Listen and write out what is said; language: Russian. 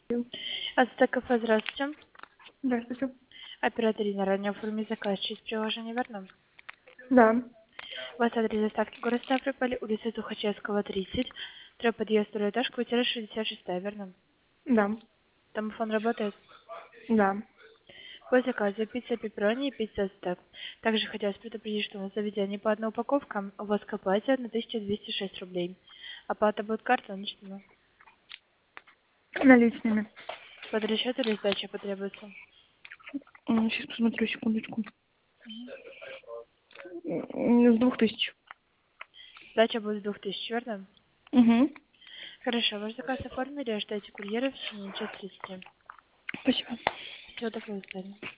Ацтек кафе, здравствуйте. Здравствуйте. Оператор Ирина, ранее оформить заказ через приложение верно? Да, У вас адрес доставки город Ставрополь, улица Тухачевского, 30, подъезд, второй этаж, квартира 66, верно? да, Домофон работает? да. По заказу пицца пепперони и пицца ацтек. Также хотелось предупредить, что у нас в заведении по одной упаковкам у вас к оплате 1206 рублей. Оплата будет картой наличными. Наличными. Под расчет или сдача потребуется? Сейчас посмотрю, секундочку. Мгм. С 2000. Сдача будет 2000, верно? Угу. Хорошо, ваш заказ оформили, ожидайте курьера в течение часа 30. Спасибо. Всего доброго, до свидания.